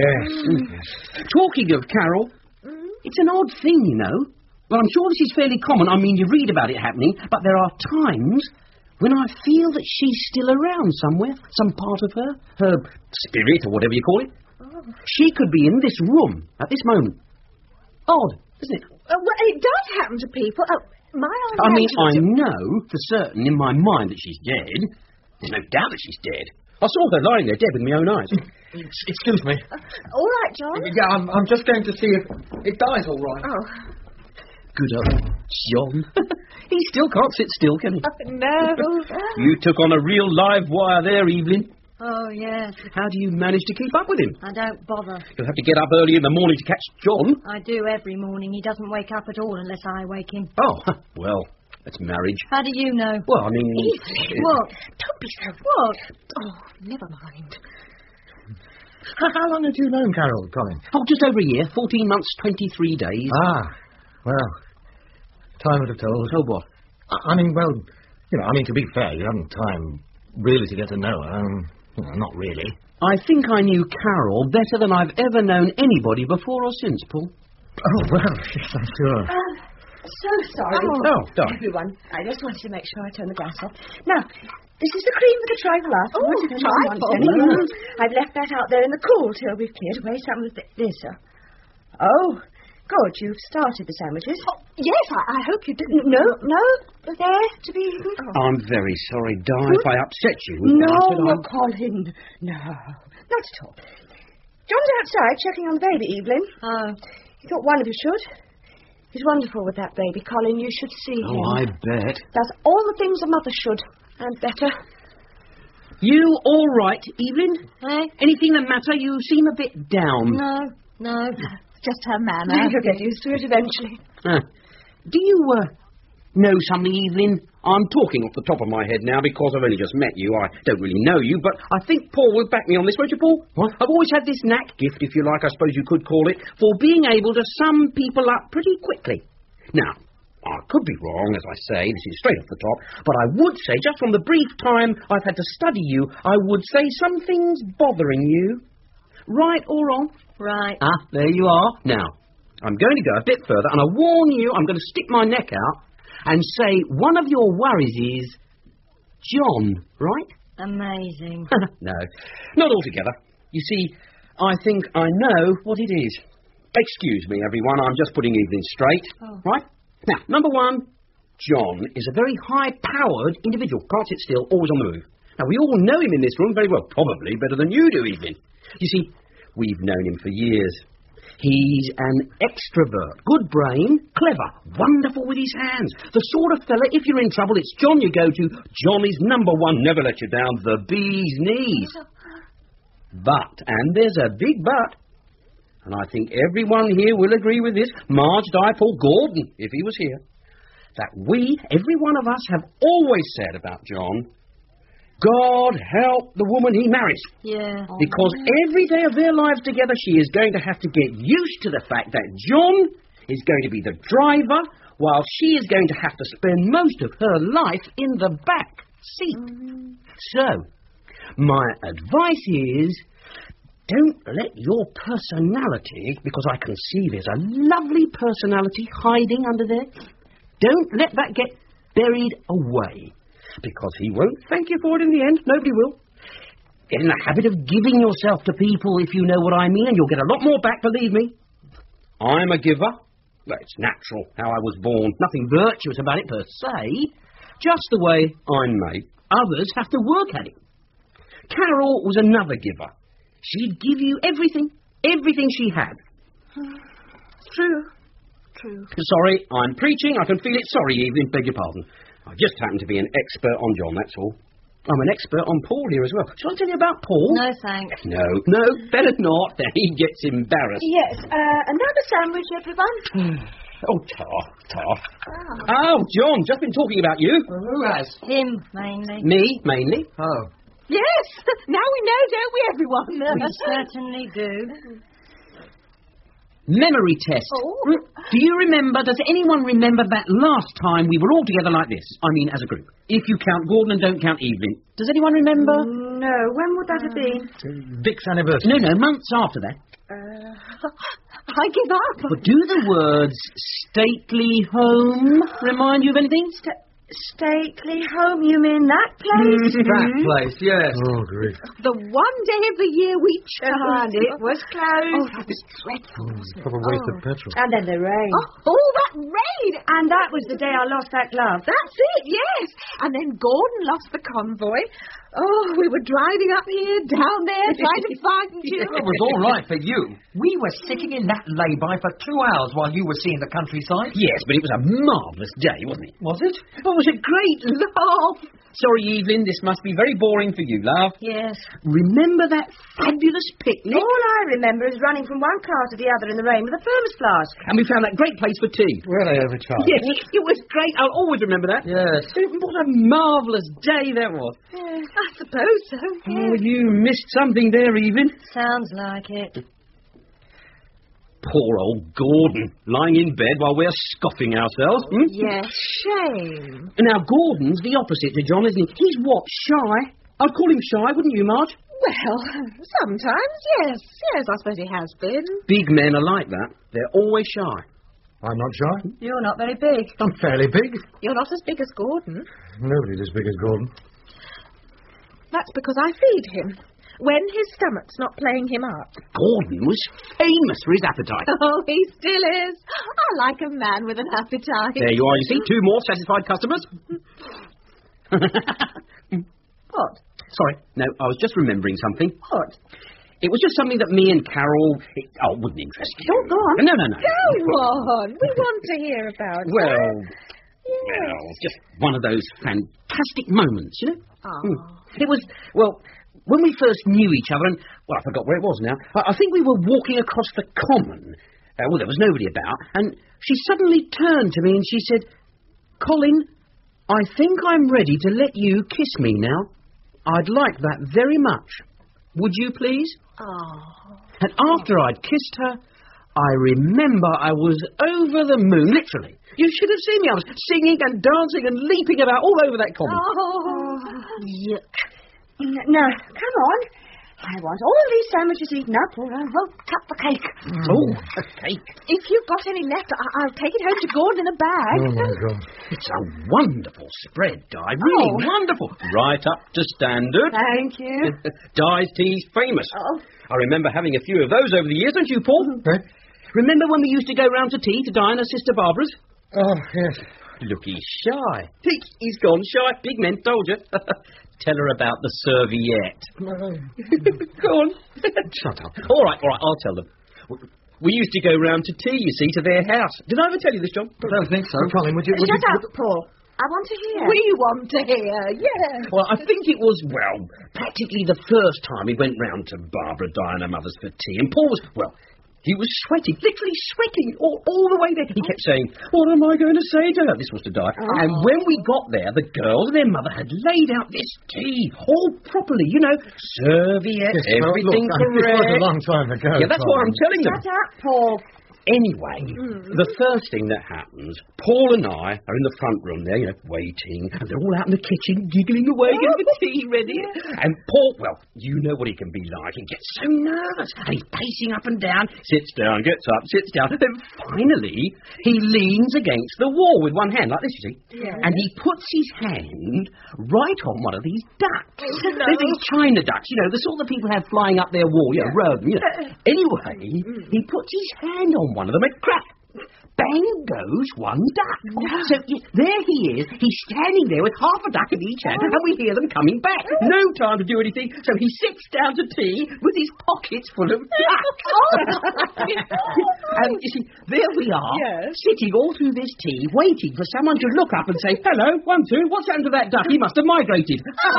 Talking of Carol, it's an odd thing, you know. Well, I'm sure this is fairly common. I mean, you read about it happening, but there are times when I feel that she's still around somewhere, some part of her, her spirit or whatever you call it. Oh. She could be in this room at this moment. Odd, isn't it? Uh, well, it does happen to people. Oh, my aunt I mean, I Angela- know for certain in my mind that she's dead. There's no doubt that she's dead. I saw her lying there dead with my own eyes. Ex- Excuse me. Uh, all right, John. Yeah, I'm, I'm just going to see if it dies all right. Oh, Good old John. He still can't sit still, can he? no. You took on a real live wire there, Evelyn. Oh, yes. How do you manage to keep up with him? I don't bother. You'll have to get up early in the morning to catch John. I do every morning. He doesn't wake up at all unless I wake him. Oh, well, that's marriage. How do you know? Well, I mean... Evelyn. What? Don't be so... What? Oh, never mind. How, how long had you known Carol, Colin? Oh, just over a year. fourteen months, twenty-three days. Ah, well, time would have told. Oh, what? I, I mean, well, you know, I mean, to be fair, you haven't time really to get to know her. Um, you know, not really. I think I knew Carol better than I've ever known anybody before or since, Paul. Oh, well, yes, I'm sure. Um, so sorry. Oh, darling. Everyone, I just wanted to make sure I turn the gas off. Now, this is the cream for the trifle afterwards. Oh, if anyone wants trifle. any. Mm. I've left that out there in the cool till we've cleared away some of the... This, sir. Oh, good. You've started the sandwiches. Oh, yes, I, I hope you didn't... No, no, they're there to be eaten. I'm very sorry, Di, if I upset you. with No, that, but I- Colin. No, not at all. John's outside checking on the baby, Evelyn. Oh, He thought one of you should. He's wonderful with that baby, Colin. You should see him. Oh, I bet. Does all the things a mother should, and better. You all right, Evelyn? eh? Anything the matter? You seem a bit down. No, no. Just her manner. You'll get used to it eventually. Ah. Do you uh, know something, Evelyn? I'm talking off the top of my head now because I've only just met you. I don't really know you, but I think Paul will back me on this, won't you, Paul? What? I've always had this knack, gift, if you like, I suppose you could call it, for being able to sum people up pretty quickly. Now, I could be wrong, as I say, this is straight off the top, but I would say, just from the brief time I've had to study you, I would say something's bothering you. Right or wrong? Right. Ah, there you are. Now, I'm going to go a bit further, and I warn you, I'm going to stick my neck out and say one of your worries is John, right? Amazing. No, not altogether. You see, I think I know what it is. Excuse me, everyone, I'm just putting Evelyn straight, Oh. right? Now, number one, John is a very high-powered individual. Can't sit still, always on the move. Now, we all know him in this room very well, probably better than you do, Evelyn. You see, we've known him for years. He's an extrovert, good brain, clever, wonderful with his hands. The sort of fella, if you're in trouble, it's John you go to. John is number one, never let you down, the bee's knees. But, and there's a big but, and I think everyone here will agree with this, Marge, Di, Paul, Gordon, if he was here, that we, every one of us, have always said about John, God help the woman he marries. Yeah. Because every day of their lives together, she is going to have to get used to the fact that John is going to be the driver, while she is going to have to spend most of her life in the back, seat. So, my advice is, don't let your personality, because I can see there's a lovely personality hiding under there, don't let that get buried away, because he won't thank you for it in the end. Nobody will. Get in the habit of giving yourself to people, if you know what I mean, and you'll get a lot more back, believe me. I'm a giver. Well, it's natural how I was born. Nothing virtuous about it per se. Just the way I'm made. Others have to work at it. Carol was another giver. She'd give you everything. Everything she had. True. True. Sorry, I'm preaching. I can feel it. Sorry, Evelyn. Beg your pardon. I just happen to be an expert on John, that's all. I'm an expert on Paul here as well. Shall I tell you about Paul? No, thanks. No, no, better not. Then he gets embarrassed. Yes, uh, another sandwich, everyone. Oh, Tar, Tar. Oh. oh, John, just been talking about you. Well, who has? Him, mainly. Me, mainly. Oh. Yes, now we know, don't we, everyone? We certainly do. Memory test. Oh. Do you remember, does anyone remember that last time we were all together like this? I mean, as a group. If you count Gordon and don't count Evelyn. Does anyone remember? No, when would that have been? Dick's anniversary. No, no, months after that. Uh, I give up. But do the words stately home remind you of anything? St- stately home, you mean that place? That place, yes. Oh, grief. The one day of the year we chose. And it was Oh, closed. that was dreadful, wasn't it? Proper waste Oh. of petrol. And then the rain. Oh, oh, that rain! And that was the day I lost that glove. That's it, yes. And then Gordon lost the convoy. Oh, we were driving up here, down there, trying to find you. It was all right for you. We were sitting in that lay-by for two hours while you were seeing the countryside. Yes, but it was a marvellous day, wasn't it? Was it? Oh, it was a great laugh. Sorry, Evelyn, this must be very boring for you, love. Yes. Remember that fabulous picnic? All I remember is running from one car to the other in the rain with a thermos flask. And we found that great place for tea. Were they every time? Yes, it was great. I'll always remember that. Yes. What a marvellous day that was. Yes, I suppose so. Oh, you missed something there, Evelyn. Sounds like it. Poor old Gordon, lying in bed while we're scoffing ourselves. Hmm? Yes, shame. Now, Gordon's the opposite to John, isn't he? He's what, shy? I'd call him shy, wouldn't you, Marge? Well, sometimes, yes. Yes, I suppose he has been. Big men are like that. They're always shy. I'm not shy. You're not very big. I'm fairly big. You're not as big as Gordon. Nobody's as big as Gordon. That's because I feed him. When his stomach's not playing him up. Gordon was famous for his appetite. Oh, he still is. I like a man with an appetite. There you are, you see. Two more satisfied customers. What? Sorry, no, I was just remembering something. What? It was just something that me and Carol... It, oh, wouldn't interest you. Don't go on. No, no, no. Go on. We want to hear about it. Well, Yes. well, just one of those fantastic moments, you know? Oh. Hmm. It was, well, when we first knew each other, and, well, I forgot where it was now, I, I think we were walking across the common. Uh, well, there was nobody about, and she suddenly turned to me and she said, Colin, I think I'm ready to let you kiss me now. I'd like that very much. Would you please? Oh. And after I'd kissed her, I remember I was over the moon, literally. You should have seen me. I was singing and dancing and leaping about all over that common. Oh. Yuck. Now, come on. I want all these sandwiches eaten up, or I won't cut the cake. Oh, a cake. If you've got any left, I- I'll take it home to Gordon in a bag. Oh, my God. It's a wonderful spread, Di. Really Oh. wonderful. Right up to standard. Thank you. Di's tea's famous. Oh. I remember having a few of those over the years, don't you, Paul? Eh? Remember when we used to go round to tea to Di and her sister Barbara's? Oh, yes. Look, he's shy. He, he's gone shy. Big men, told you. Tell her about the serviette. Go on. Shut up. All right, all right, I'll tell them. We used to go round to tea, you see, to their house. Did I ever tell you this, John? I don't think so. So, Colin, would you... Would Shut you, up, Paul. I want to hear. We want to hear, yes. Well, I think it was, well, practically the first time we went round to Barbara, Di and her mother's for tea. And Paul was, well, he was sweating, literally sweating all, all the way there. He kept saying, what am I going to say to her? This was to Di. Oh. And when we got there, the girls and their mother had laid out this tea all properly, you know, serviette, Yes, well, everything look, um, correct. This was a long time ago. Yeah, that's what I'm Colin. telling them. Shut up, Paul. Anyway, mm. the first thing that happens, Paul and I are in the front room there, you know, waiting, and they're all out in the kitchen, giggling away, getting the tea ready. And Paul, well, you know what he can be like. He gets so nervous, and he's pacing up and down, sits down, gets up, sits down, and then finally he leans against the wall with one hand, like this, you see, yeah. and he puts his hand right on one of these ducks. Oh, no. They're these China ducks, you know, the sort that people have flying up their wall, you know, row them, you know. Anyway, mm. he puts his hand on one of them and crack, bang goes one duck. No. So y- there he is. He's standing there with half a duck in each hand, oh. and we hear them coming back. No time to do anything. So he sits down to tea with his pockets full of ducks. And you see, there we are, yes. sitting all through this tea, waiting for someone to look up and say, "Hello, one, two, what's happened to that duck? He must have migrated."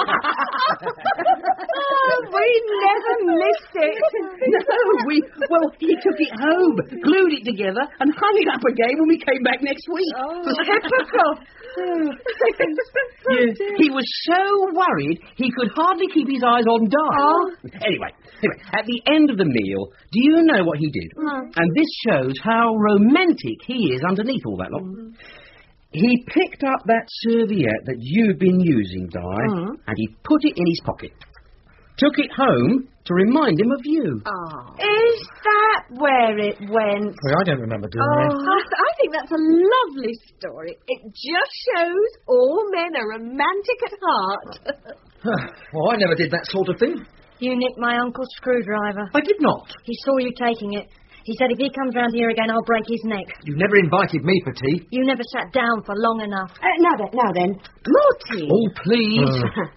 Oh, we never missed it. No, we, well, he took it home, glued it together, and hung it up again when we came back next week. Oh, typical. Yeah, he was so worried he could hardly keep his eyes on Di. Oh. Anyway, anyway, at the end of the meal, do you know what he did? Mm. And this shows how romantic he is underneath all that lot. Mm. He picked up that serviette that you'd been using, Di, mm. and he put it in his pocket. Took it home to remind him of you. Oh. Is that where it went? Well, I don't remember doing oh, that. I, I think that's a lovely story. It just shows all men are romantic at heart. Well, I never did that sort of thing. You nicked my uncle's screwdriver. I did not. He saw you taking it. He said if he comes round here again, I'll break his neck. You never invited me for tea. You never sat down for long enough. Uh, now then, now then. More tea. Oh, please.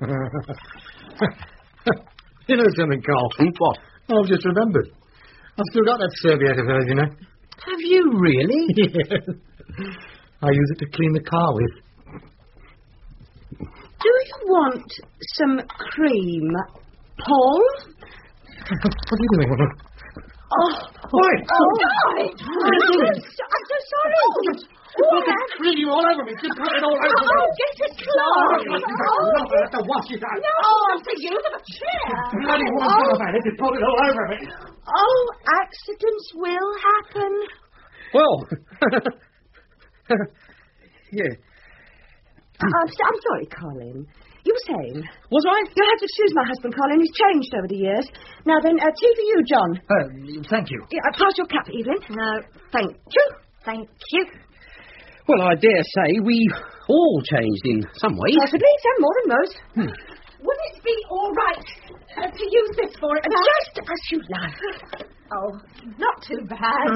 You know something, Carl? What? I've just remembered. I've still got that serviette of hers, you know. Have you really? Yes. I use it to clean the car with. Do you want some cream, Paul? What are you doing? Oh, Oi! Oh, Di! I'm so sorry. Oh, it's cream all over me. Just put it all over me. Oh, get a cloth. Oh, I have to wash it out. No, oh, for you to the chair. Bloody one oh. about it. Just put it all over me. Oh, accidents will happen. Well, yeah. I'm, I'm sorry, Colin. You were saying? Was I? You'll have to excuse my husband, Colin. He's changed over the years. Now then, uh, tea for you, John. Uh, thank you. Yeah, uh, pass your cup, Evelyn. No. Thank you. Thank you. Well, I dare say we all changed in some ways. Possibly, some more than most. Hmm. Would it be all right uh, to use this for it? Uh, just as you like. Oh, not too bad.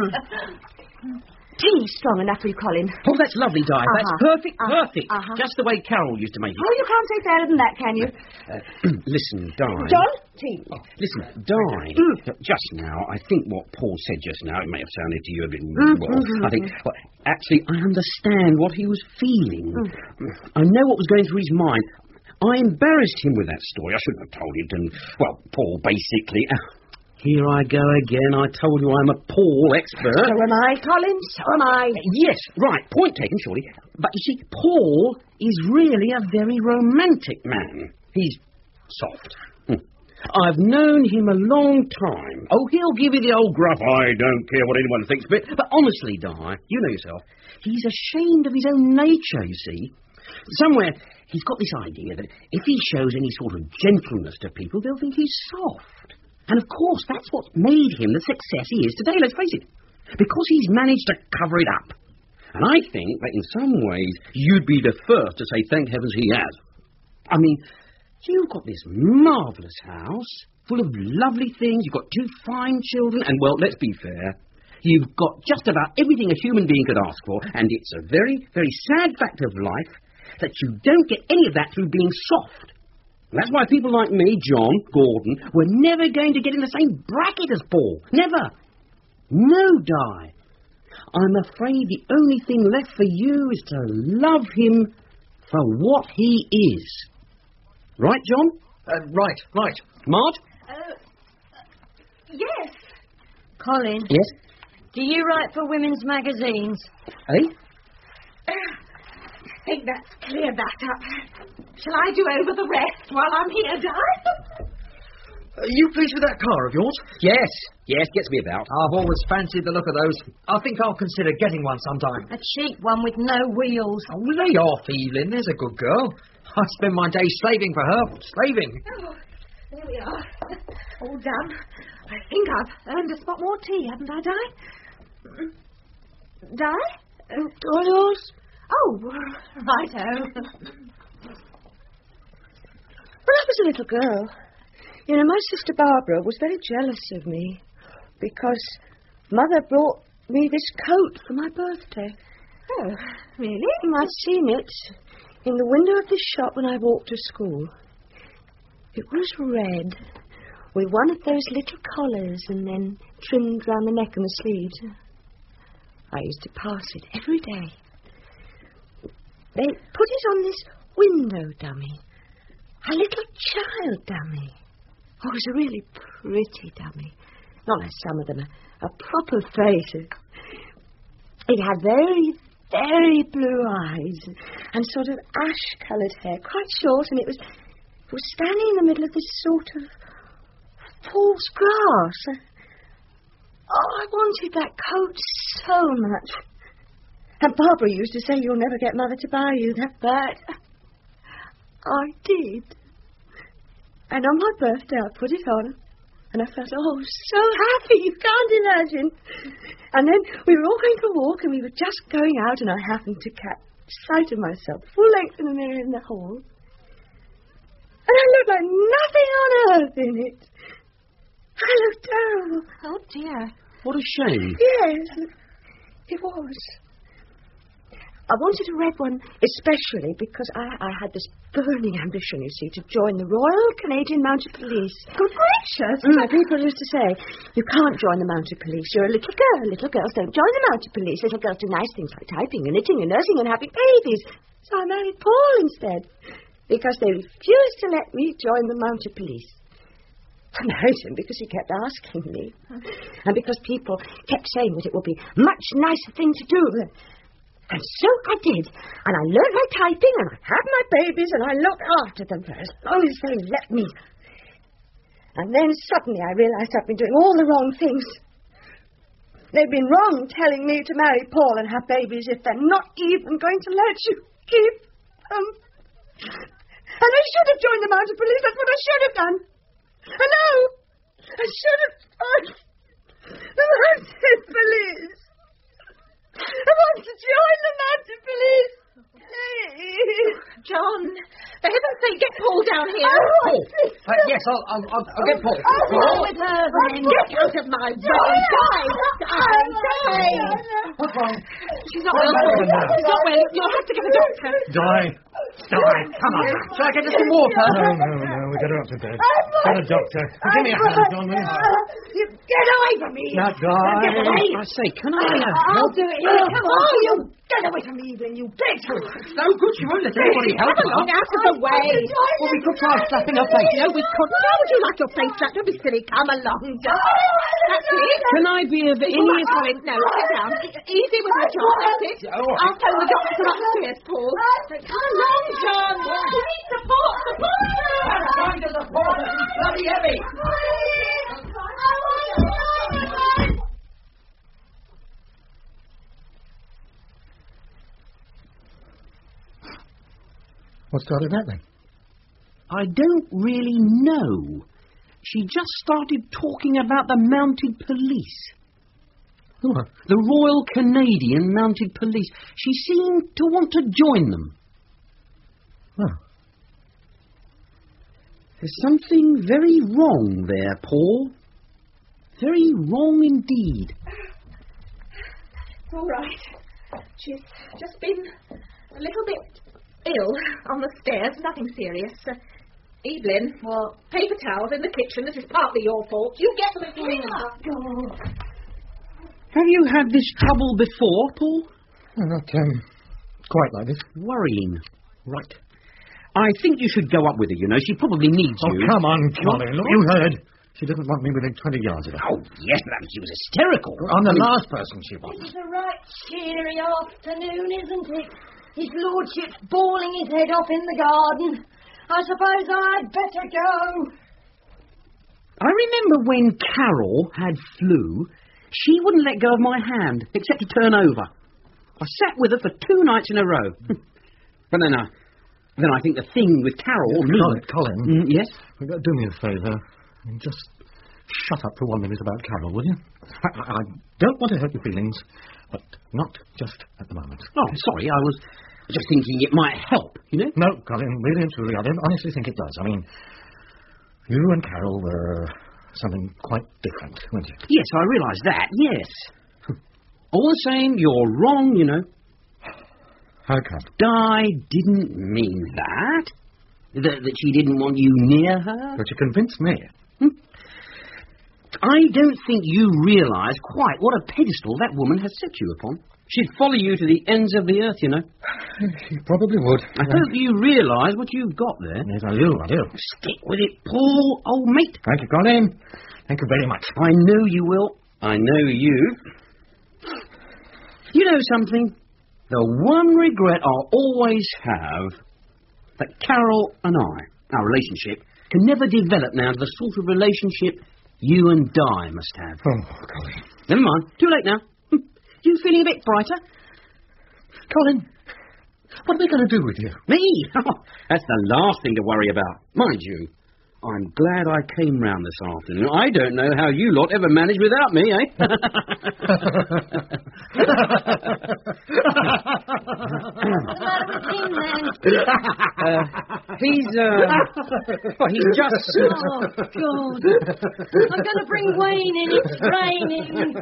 Mm. Tea strong enough for you, Colin. Oh, that's lovely, Di. Uh-huh. That's perfect, uh-huh. perfect. Uh-huh. Just the way Carol used to make it. Oh, you can't say fairer than that, can you? Uh, listen, Di. John? Tea. Oh, listen, Di. Mm. Just now, I think what Paul said just now, it may have sounded to you a bit... Mm, well, mm-hmm. I think... Well, actually, I understand what he was feeling. Mm. I know what was going through his mind. I embarrassed him with that story. I shouldn't have told it. And, well, Paul basically... Uh, Here I go again. I told you I'm a Paul expert. So am I, Colin. So am I. Uh, yes, right. Point taken, surely. But you see, Paul is really a very romantic man. He's soft. Hm. I've known him a long time. Oh, he'll give you the old gruff, I don't care what anyone thinks of it. But honestly, Di, you know yourself, he's ashamed of his own nature, you see. Somewhere, he's got this idea that if he shows any sort of gentleness to people, they'll think he's soft. And, of course, that's what's made him the success he is today, let's face it. Because he's managed to cover it up. And I think that in some ways you'd be the first to say thank heavens he has. I mean, you've got this marvellous house full of lovely things. You've got two fine children. And, well, let's be fair. You've got just about everything a human being could ask for. And it's a very, very sad fact of life that you don't get any of that through being soft. That's why people like me, John, Gordon, were never going to get in the same bracket as Paul. Never. No, Di. I'm afraid the only thing left for you is to love him for what he is. Right, John? Uh, right, right. Mart? Uh, yes. Colin? Yes? Do you write for women's magazines? Eh? I think that's cleared that up. Shall I do over the rest while I'm here, Di? Are you pleased with that car of yours? Yes, yes, gets me about. I've always fancied the look of those. I think I'll consider getting one sometime. A cheap one with no wheels. Oh, lay off, Evelyn. There's a good girl. I spend my days slaving for her. Slaving. Oh, there we are. All done. I think I've earned a spot more tea, haven't I, Di? Di? Uh, Doddles? Oh, righto. When I was a little girl, you know, my sister Barbara was very jealous of me because Mother brought me this coat for my birthday. Oh, really? I'd seen it in the window of the shop when I walked to school. It was red, with one of those little collars and then trimmed round the neck and the sleeves. I used to pass it every day. They put it on this window dummy, a little child dummy. Oh, it was a really pretty dummy. Not like some of them, a, a proper face. It had very, very blue eyes and sort of ash-coloured hair, quite short, and it was, it was standing in the middle of this sort of false grass. Oh, I wanted that coat so much. And Barbara used to say, you'll never get Mother to buy you that, but I did. And on my birthday, I put it on, and I felt, oh, so happy, you can't imagine. And then we were all going for a walk, and we were just going out, and I happened to catch sight of myself, full length in the mirror in the hall. And I looked like nothing on earth in it. I looked terrible. Oh, dear. What a shame. Yes, it was. I wanted a red one especially because I, I had this burning ambition, you see, to join the Royal Canadian Mounted Police. Good gracious. Mm, people used to say, you can't join the Mounted Police. You're a little girl. Little girls don't join the Mounted Police. Little girls do nice things like typing and knitting and nursing and having babies. So I married Paul instead because they refused to let me join the Mounted Police. I married him because he kept asking me. And because people kept saying that it would be a much nicer thing to do. And so I did. And I learned my typing, and I had my babies, and I looked after them for as long as they let me. And then suddenly I realized I'd been doing all the wrong things. They'd been wrong telling me to marry Paul and have babies if they're not even going to let you keep them. And I should have joined the Mounted Police. That's what I should have done. I know. I should have joined the Mounted Police. I want to join the Mounted Police. Please. John, for heaven's sake, get Paul down here. Paul! Uh, yes, I'll, I'll, I'll, I'll get Paul. Oh, Paul? with her, then. Get out of my way. Die, die, die. What's wrong? She's not well. She's not well. You'll have to get a doctor. Die. Die. Come on. Shall I get you some water? No, no, no. We get her up to bed. Get a doctor. Give me a hand, John, will you? Get away from me. Not die. Get away. I say, can I... I'll do it. Oh, Come on. Oh, you get away from me, Evelyn, you bitch. It's no good. She won't let anybody help her. Come out of the way. Well, we could try slapping her face. No, we couldn't. How would you like your face slapped? Don't be silly. Come along, John. That's it. Can I be of any... All right, Colin. No, sit down. Easy with her, John. That's it. I'll phone the doctor upstairs, Paul. Come along, John. You need support. Support. Trying to support her. She's bloody heavy. What started that then? I don't really know. She just started talking about the Mounted Police. What? The Royal Canadian Mounted Police. She seemed to want to join them. Oh. There's something very wrong there, Paul. Very wrong indeed. All right. She's just been a little bit ill on the stairs. Nothing serious. Uh, Evelyn, well, paper towels in the kitchen. This is partly your fault. You get them and clean up. Have you had this trouble before, Paul? Well, not um, quite like this. Worrying. Right. I think you should go up with her, you know. She probably needs Oh, you. come on, Colin. Look, you heard. She didn't want me within twenty yards of her. Oh, yes, but she was hysterical. I'm the I mean, last person she wants. It's a right cheery afternoon, isn't it? His lordship's bawling his head off in the garden. I suppose I'd better go. I remember when Carol had flu, she wouldn't let go of my hand, except to turn over. I sat with her for two nights in a row. But then I, then I think the thing with Carol... Colin, Colin. Mm, yes? Do me a favour. Just shut up for one minute about Carol, will you? I, I don't want to hurt your feelings, but not just at the moment. Oh, sorry, I was just thinking it might help, you know? No, Colin, really and truly, I don't honestly think it does. I mean, you and Carol were something quite different, weren't you? Yes, I realise that, yes. All the same, you're wrong, you know. How come? I didn't mean that. That, that she didn't want you near her. But you convinced me. Hmm? I don't think you realise quite what a pedestal that woman has set you upon. She'd follow you to the ends of the earth, you know. She probably would. I hope you realise what you've got there. Yes, I do, I do. Stick with it, Paul, old mate. Thank you, Colin. Thank you very much. I know you will. I know you. You know something? The one regret I'll always have, that Carol and I, our relationship, can never develop now to the sort of relationship you and Di must have. Oh, Colin. Never mind. Too late now. You feeling a bit brighter? Colin, what are we going to do with you? Me? That's the last thing to worry about. Mind you, I'm glad I came round this afternoon. I don't know how you lot ever managed without me, eh? What's the matter with him, then? uh, he's, uh... well, he's just... Oh, God. I'm going to bring Wayne in. It's raining.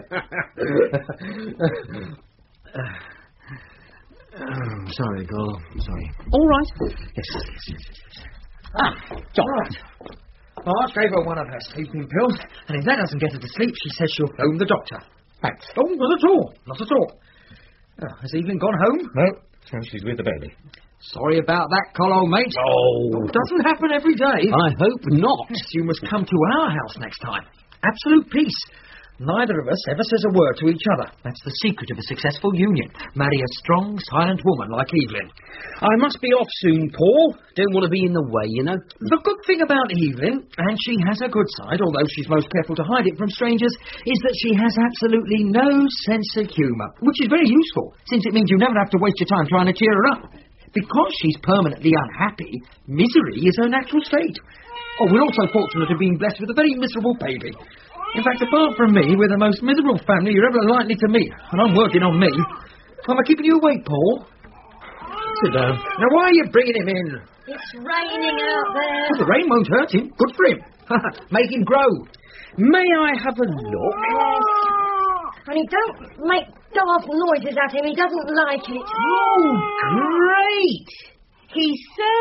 Oh, sorry, girl. Sorry. All right. Yes, yes, yes, yes. yes. Ah, John. Marge gave her one of her sleeping pills, and if that doesn't get her to sleep, she says she'll phone the doctor. Thanks. Oh, not at all. Not at all. Oh, has Evelyn gone home? No, so she's with the baby. Sorry about that, Col, old mate. Oh. It doesn't happen every day. I hope not. You must come to our house next time. Absolute peace. Neither of us ever says a word to each other. That's the secret of a successful union. Marry a strong, silent woman like Evelyn. I must be off soon, Paul. Don't want to be in the way, you know. The good thing about Evelyn, and she has a good side, although she's most careful to hide it from strangers, is that she has absolutely no sense of humour, which is very useful, since it means you never have to waste your time trying to cheer her up. Because she's permanently unhappy, misery is her natural state. Oh, we're also fortunate to be blessed with a very miserable baby. In fact, apart from me, we're the most miserable family you're ever likely to meet. And I'm working on me. Am I keeping you awake, Paul? Sit down. Now, why are you bringing him in? It's raining out there. Well, the rain won't hurt him. Good for him. Make him grow. May I have a look? Yes. Only don't make daft noises at him. He doesn't like it. Oh, great. He's so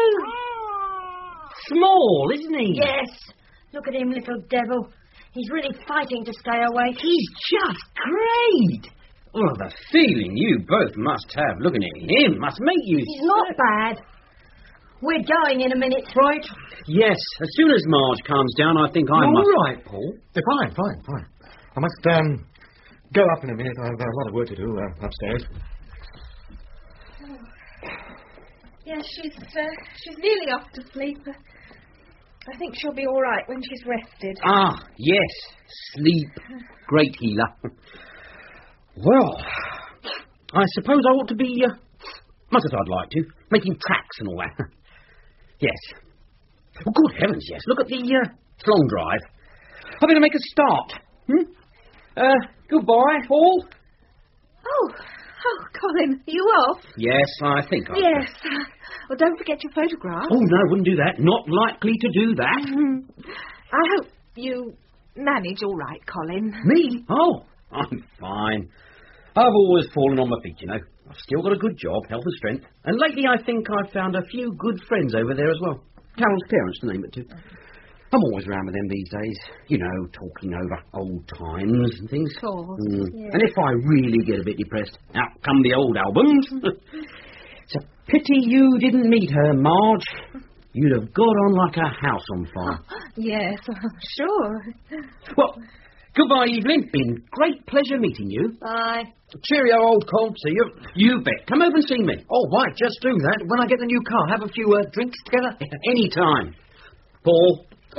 small, isn't he? Yes. Look at him, little devil. He's really fighting to stay awake. He's just great. Well, the feeling you both must have looking at him must make you... He's not bad. We're going in a minute. Right? Yes. As soon as Marge calms down, I think I You're must... all right, Paul. Yeah, fine, fine, fine. I must, um, go up in a minute. I've got a lot of work to do uh, upstairs. Yes, she's, uh, she's nearly off to sleep. I think she'll be all right when she's rested. Ah, yes. Sleep. Great healer. Well, I suppose I ought to be, uh, much as I'd like to, making tracks and all that. Yes. Oh, good heavens, yes. Look at the, uh, long drive. I'm going to make a start. Hmm? Uh, goodbye, Paul. Oh, oh, Colin, are you off? Yes, I think I Yes. Well, don't forget your photograph. Oh, no, wouldn't do that. Not likely to do that. I hope you manage all right, Colin. Me? Oh, I'm fine. I've always fallen on my feet, you know. I've still got a good job, health and strength. And lately I think I've found a few good friends over there as well. Carol's parents, to name it, too. I'm always round with them these days. You know, talking over old times and things. Of course. Mm. Yeah. And if I really get a bit depressed, out come the old albums. It's a pity you didn't meet her, Marge. You'd have got on like a house on fire. Yes, sure. Well, goodbye, Evelyn. Been great pleasure meeting you. Bye. Cheerio, old Colt. See you. You bet. Come over and see me. Oh, right, just do that. When I get the new car, have a few uh, drinks together. Any time. Paul. Oh,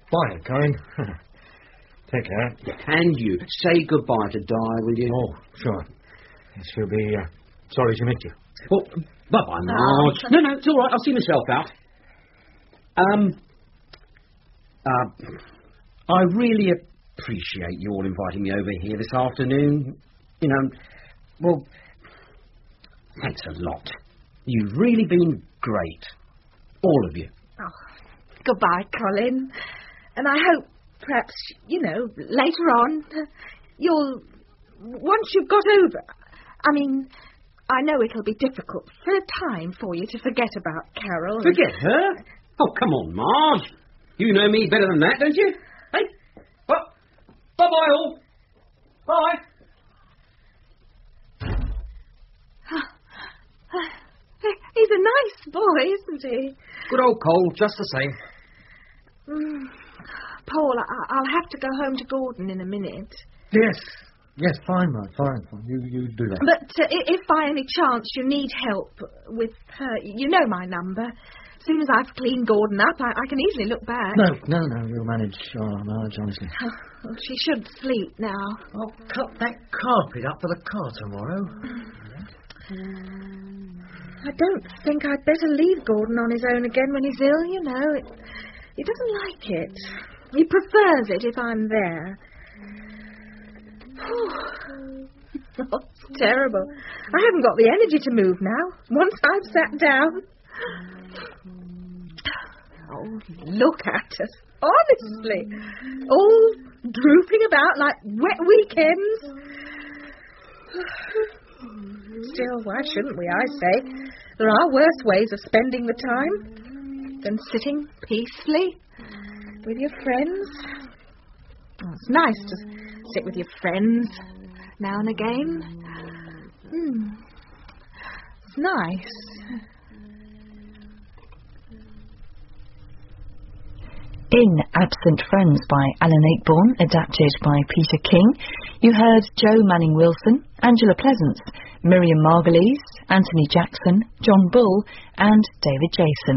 Bye, Colin. Take care. And you. Say goodbye to Di, will you? Oh, sure. She'll be uh, sorry she missed you. Well, bye-bye, Marge. No, no, it's all right. I'll see myself out. Um, uh, I really appreciate you all inviting me over here this afternoon. You know, well, thanks a lot. You've really been great. All of you. Oh, goodbye, Colin. And I hope, perhaps, you know, later on, you'll, once you've got over, I mean, I know it'll be difficult for a time for you to forget about Carol. Forget her? Oh, come on, Marge. You know me better than that, don't you? Hey, well, bye-bye all. Bye. He's a nice boy, isn't he? Good old Cole, just the same. Mm. Paul, I- I'll have to go home to Gordon in a minute. Yes. Yes, fine, Mark, fine, fine. You, you do that. But uh, if by any chance you need help with her, you know my number. As soon as I've cleaned Gordon up, I, I can easily look back. No, no, no, you'll manage, oh, Marge, honestly. Oh, she should sleep now. I'll cut that carpet up for the car tomorrow. I don't think I'd better leave Gordon on his own again when he's ill, you know. It, he doesn't like it. He prefers it if I'm there. Oh, it's terrible. I haven't got the energy to move now, once I've sat down. Oh, look at us, honestly. All drooping about like wet weekends. Still, why shouldn't we, I say? There are worse ways of spending the time than sitting peacefully with your friends. Oh, it's nice to sit with your friends now and again. Hmm. It's nice. In Absent Friends by Alan Ayckbourn, adapted by Peter King, you heard Joe Manning Wilson, Angela Pleasance, Miriam Margolyes, Anthony Jackson, John Bull, and David Jason.